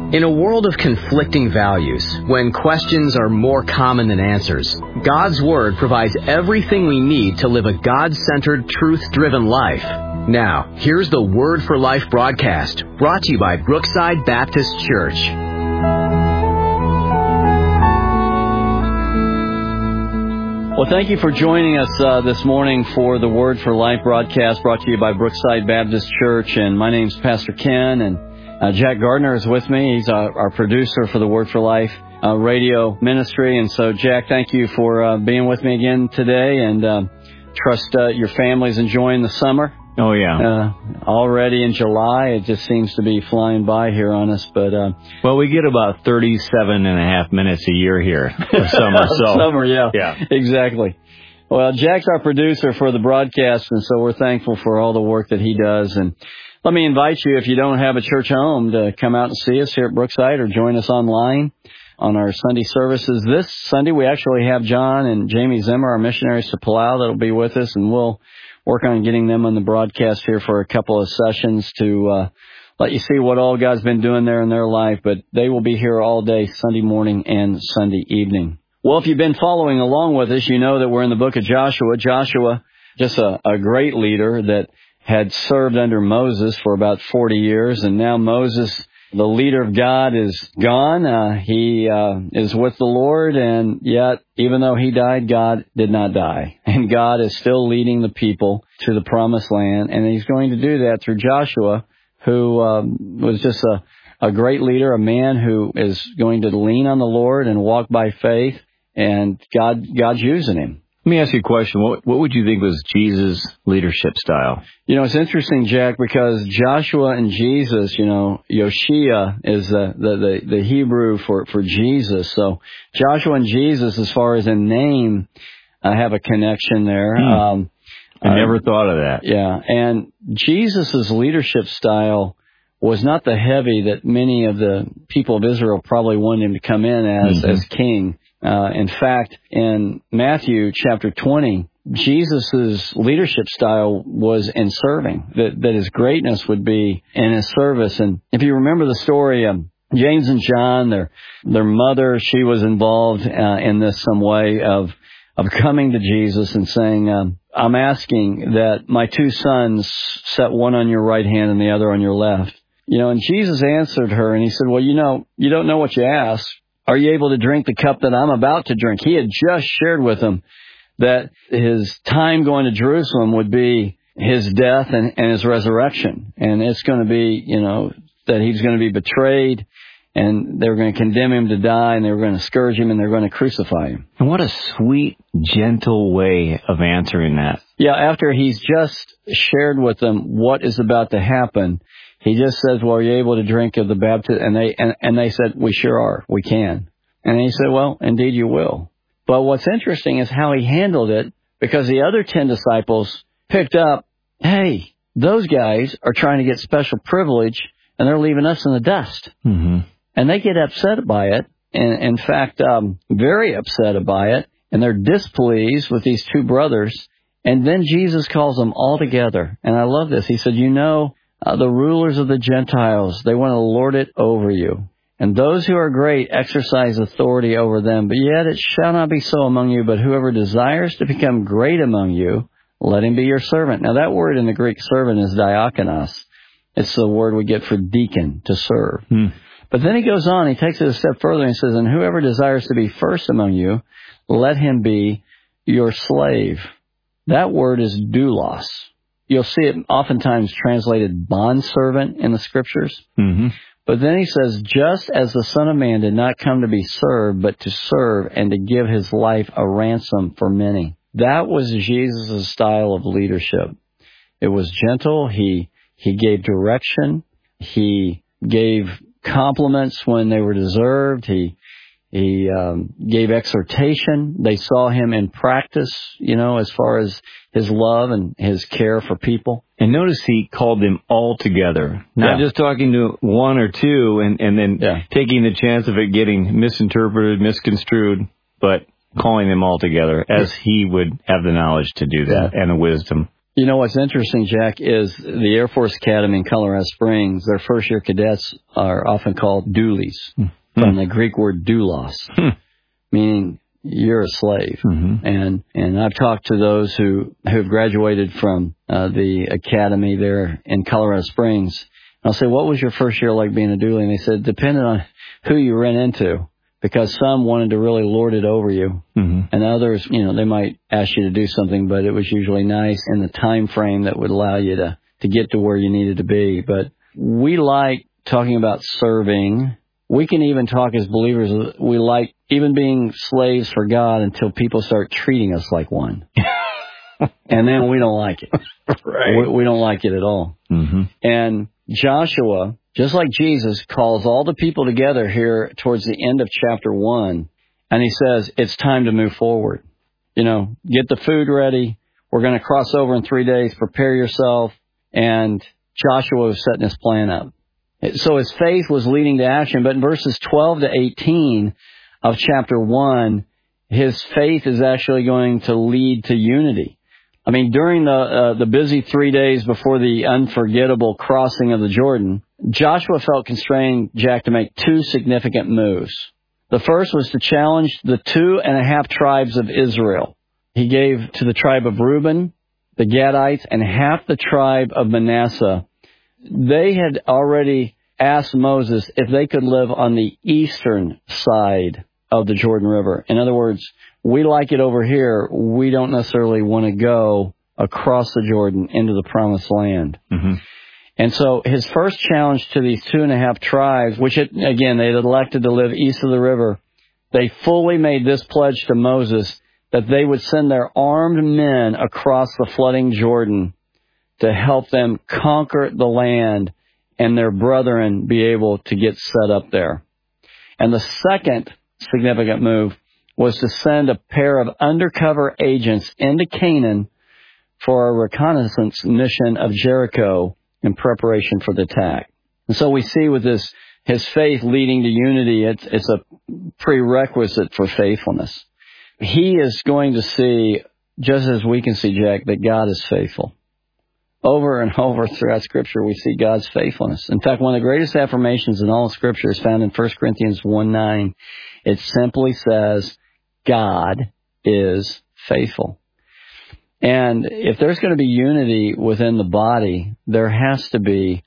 In a world of conflicting values, when questions are more common than answers, God's Word provides everything we need to live a God-centered, truth-driven life. Now, here's the Word for Life broadcast, brought to you by Brookside Baptist Church. Well, thank you for joining us this morning for the Word for Life broadcast, brought to you by Brookside Baptist Church. And my name's Pastor Ken, and Jack Gardner is with me. He's our producer for the Word for Life radio ministry. And so, Jack, thank you for being with me again today, and trust your family's enjoying the summer. Oh, yeah. Already in July. It just seems to be flying by here on us. But well, we get about 37 and a half minutes a year here of summer. Summer, yeah. Exactly. Well, Jack's our producer for the broadcast, and so we're thankful for all the work that he does. And let me invite you, if you don't have a church home, to come out and see us here at Brookside or join us online on our Sunday services. This Sunday, we actually have John and Jamie Zimmer, our missionaries to Palau, that'll be with us, and we'll work on getting them on the broadcast here for a couple of sessions to let you see what all God's been doing there in their life. But they will be here all day, Sunday morning and Sunday evening. Well, if you've been following along with us, you know that we're in the book of Joshua. Joshua, just a great leader that had served under Moses for about 40 years, and now Moses, the leader of God, is gone. He is with the Lord, and yet, even though he died, God did not die. And God is still leading the people to the promised land, and he's going to do that through Joshua, who was just a great leader, a man who is going to lean on the Lord and walk by faith, and God's using him. Let me ask you a question. What would you think was Jesus' leadership style? You know, it's interesting, Jack, because Joshua and Jesus, you know, Yoshia is the Hebrew for Jesus. So Joshua and Jesus, as far as a name, have a connection there. I never thought of that. Yeah, and Jesus' leadership style was not the heavy that many of the people of Israel probably wanted him to come in as king. In fact, in Matthew chapter 20, Jesus' leadership style was in serving, that his greatness would be in his service. And if you remember the story, James and John, their mother, she was involved in this some way of coming to Jesus and saying, I'm asking that my two sons set one on your right hand and the other on your left. You know, and Jesus answered her, and he said, well, you know, you don't know what you asked. Are you able to drink the cup that I'm about to drink? He had just shared with them that his time going to Jerusalem would be his death and his resurrection. And it's going to be, you know, that he's going to be betrayed, and they were going to condemn him to die, and they were going to scourge him, and they were going to crucify him. And what a sweet, gentle way of answering that. Yeah, after he's just shared with them what is about to happen, he just says, well, are you able to drink of the baptism? And they said, we sure are. We can. And he said, well, indeed you will. But what's interesting is how he handled it, because the other 10 disciples picked up, hey, those guys are trying to get special privilege, and they're leaving us in the dust. Mm-hmm. And they get upset by it, and in fact, very upset by it, and they're displeased with these two brothers. And then Jesus calls them all together. And I love this. He said, you know, the rulers of the Gentiles, they want to lord it over you. And those who are great exercise authority over them. But yet it shall not be so among you, but whoever desires to become great among you, let him be your servant. Now that word in the Greek servant is diakonos. It's the word we get for deacon, to serve. But then he goes on, he takes it a step further and says, and whoever desires to be first among you, let him be your slave. That word is doulos. You'll see it oftentimes translated bondservant in the Scriptures. Mm-hmm. But then he says, just as the Son of Man did not come to be served, but to serve and to give his life a ransom for many. That was Jesus' style of leadership. It was gentle. He gave direction. He gave compliments when they were deserved. He gave exhortation. They saw him in practice, you know, as far as his love and his care for people. And notice he called them all together, not just talking to one or two and then taking the chance of it getting misinterpreted, misconstrued, but calling them all together as he would have the knowledge to do that and the wisdom. You know what's interesting, Jack, is the Air Force Academy in Colorado Springs, their first-year cadets are often called doulies, from the Greek word doulos, meaning you're a slave. And I've talked to those who have graduated from the academy there in Colorado Springs. I'll say, what was your first year like being a doulie? And they said, depending on who you ran into, because some wanted to really lord it over you, and others, they might ask you to do something, but it was usually nice in the time frame that would allow you to get to where you needed to be. But we like talking about serving. We can even talk as believers. We like even being slaves for God until people start treating us like one. And then we don't like it. Right. We don't like it at all. And Joshua, just like Jesus, calls all the people together here towards the end of chapter 1, and he says, it's time to move forward. Get the food ready. We're going to cross over in 3 days. Prepare yourself. And Joshua was setting his plan up. So his faith was leading to action, but in verses 12 to 18 of chapter 1, his faith is actually going to lead to unity. I mean, during the busy 3 days before the unforgettable crossing of the Jordan, Joshua felt constrained, Jack, to make 2 significant moves. The first was to challenge the 2.5 tribes of Israel. He gave to the tribe of Reuben, the Gadites, and half the tribe of Manasseh. They had already asked Moses if they could live on the eastern side of the Jordan River. In other words, we like it over here. We don't necessarily want to go across the Jordan into the promised land. And so his first challenge to these 2.5 tribes, which, again, they'd elected to live east of the river, they fully made this pledge to Moses that they would send their armed men across the flooding Jordan to help them conquer the land and their brethren be able to get set up there. And the second significant move was to send a pair of undercover agents into Canaan for a reconnaissance mission of Jericho in preparation for the attack. And so we see with his faith leading to unity, it's a prerequisite for faithfulness. He is going to see, just as we can see, Jack, that God is faithful. Over and over throughout Scripture, we see God's faithfulness. In fact, one of the greatest affirmations in all of Scripture is found in 1 Corinthians 1:9. It simply says, God is faithful. And if there's going to be unity within the body, there has to be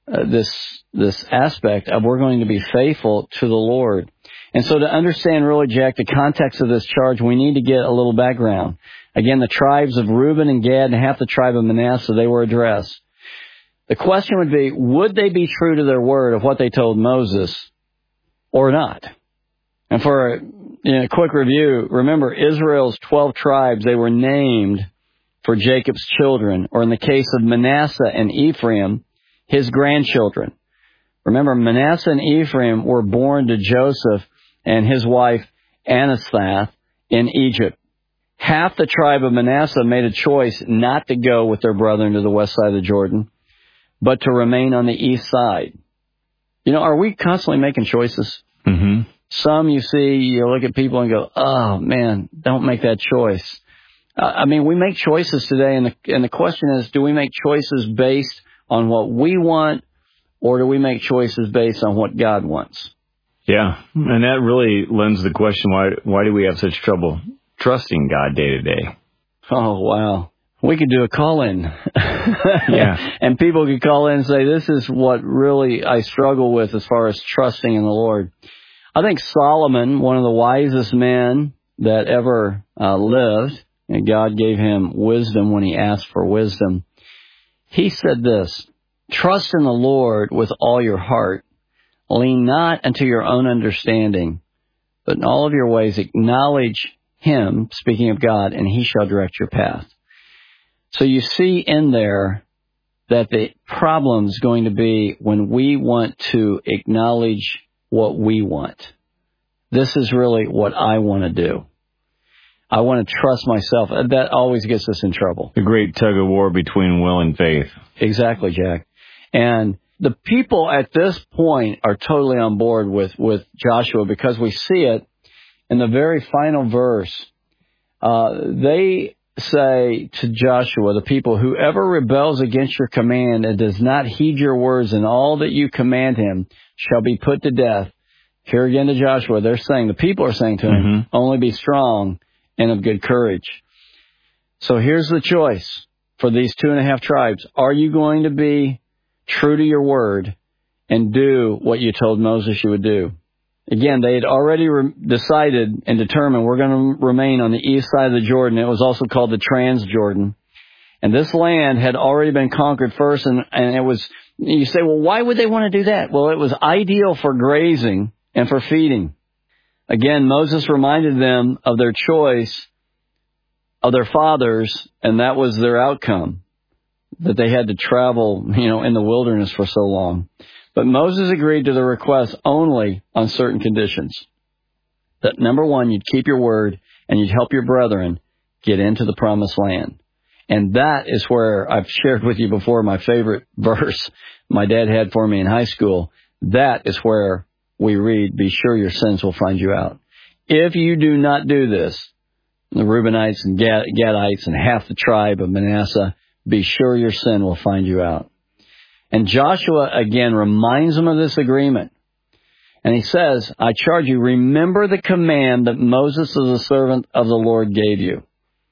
this aspect of we're going to be faithful to the Lord. And so to understand really, Jack, the context of this charge, we need to get a little background. Again, the tribes of Reuben and Gad and half the tribe of Manasseh, they were addressed. The question would be, would they be true to their word of what they told Moses or not? And for a quick review, remember Israel's 12 tribes, they were named for Jacob's children, or in the case of Manasseh and Ephraim, his grandchildren. Remember, Manasseh and Ephraim were born to Joseph and his wife Anathath in Egypt. Half the tribe of Manasseh made a choice not to go with their brethren to the west side of the Jordan, but to remain on the east side. Are we constantly making choices? Some you see, you look at people and go, oh man, don't make that choice. We make choices today, and the question is, do we make choices based on what we want, or do we make choices based on what God wants? Yeah, and that really lends the question, why do we have such trouble trusting God day to day? Oh, wow. We could do a call-in. Yeah. And people could call in and say, this is what really I struggle with as far as trusting in the Lord. I think Solomon, one of the wisest men that ever lived, and God gave him wisdom when he asked for wisdom, he said this, trust in the Lord with all your heart. Lean not unto your own understanding, but in all of your ways acknowledge Him, speaking of God, and He shall direct your path. So you see in there that the problem's going to be when we want to acknowledge what we want. This is really what I want to do. I want to trust myself. That always gets us in trouble. The great tug of war between will and faith. Exactly, Jack. And the people at this point are totally on board with Joshua, because we see it in the very final verse. They say to Joshua, the people, whoever rebels against your command and does not heed your words and all that you command him shall be put to death. Here again to Joshua, they're saying, the people are saying to him, only be strong and of good courage. So here's the choice for these 2.5 tribes. Are you going to be true to your word and do what you told Moses you would do? Again, they had already decided and determined we're going to remain on the east side of the Jordan. It was also called the Transjordan. And this land had already been conquered first, and it was, you say, well, why would they want to do that? Well, it was ideal for grazing and for feeding. Again, Moses reminded them of their choice of their fathers, and that was their outcome, that they had to travel, in the wilderness for so long. But Moses agreed to the request only on certain conditions. That number one, you'd keep your word and you'd help your brethren get into the promised land. And that is where I've shared with you before my favorite verse my dad had for me in high school. That is where we read, be sure your sins will find you out. If you do not do this, the Reubenites and Gadites and half the tribe of Manasseh, be sure your sin will find you out. And Joshua, again, reminds them of this agreement. And he says, I charge you, remember the command that Moses, as a servant of the Lord, gave you.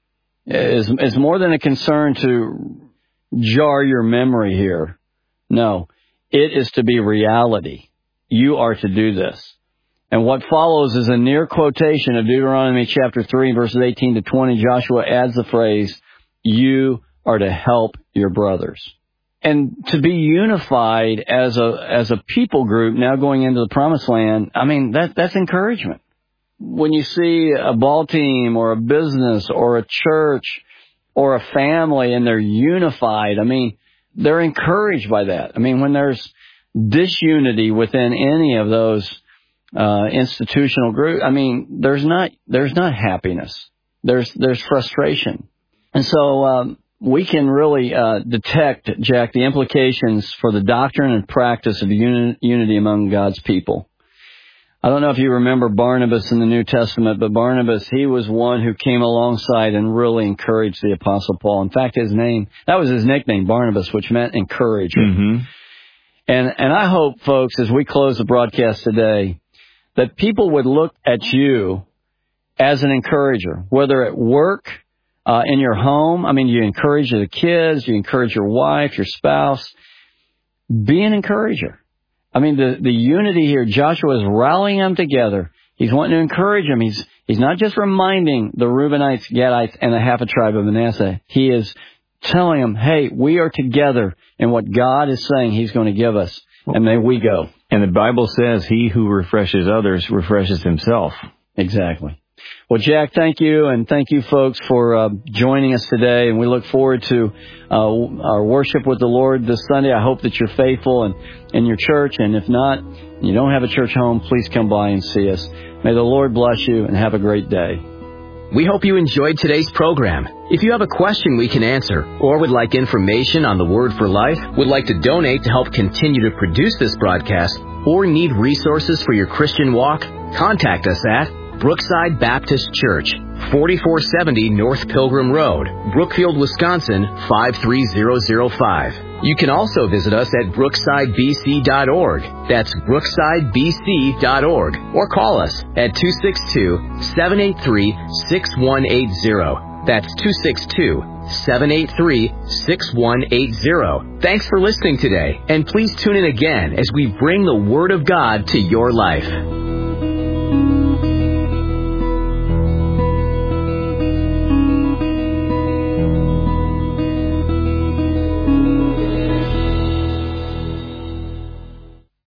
It's more than a concern to jar your memory here. No, it is to be reality. You are to do this. And what follows is a near quotation of Deuteronomy chapter 3, verses 18 to 20. Joshua adds the phrase, you are to help your brothers. And to be unified as a people group now going into the promised land, that's encouragement. When you see a ball team or a business or a church or a family and they're unified, they're encouraged by that. When there's disunity within any of those institutional groups, there's not happiness. There's frustration. And so we can really detect, Jack, the implications for the doctrine and practice of unity among God's people. I don't know if you remember Barnabas in the New Testament, but Barnabas, he was one who came alongside and really encouraged the Apostle Paul. In fact, that was his nickname, Barnabas, which meant encourager. Mm-hmm. And I hope, folks, as we close the broadcast today, that people would look at you as an encourager, whether at work, in your home. You encourage the kids, you encourage your wife, your spouse. Be an encourager. The unity here, Joshua is rallying them together. He's wanting to encourage them. He's not just reminding the Reubenites, Gadites, and the half a tribe of Manasseh. He is telling them, hey, we are together in what God is saying He's going to give us, and may we go. And the Bible says, he who refreshes others refreshes himself. Exactly. Well, Jack, thank you, and thank you, folks, for joining us today. And we look forward to our worship with the Lord this Sunday. I hope that you're faithful in your church, and if not, and you don't have a church home, please come by and see us. May the Lord bless you, and have a great day. We hope you enjoyed today's program. If you have a question we can answer, or would like information on the Word for Life, would like to donate to help continue to produce this broadcast, or need resources for your Christian walk, contact us at Brookside Baptist Church, 4470 North Pilgrim Road, Brookfield, Wisconsin, 53005. You can also visit us at brooksidebc.org. That's brooksidebc.org. Or call us at 262-783-6180. That's 262-783-6180. Thanks for listening today, and please tune in again as we bring the Word of God to your life.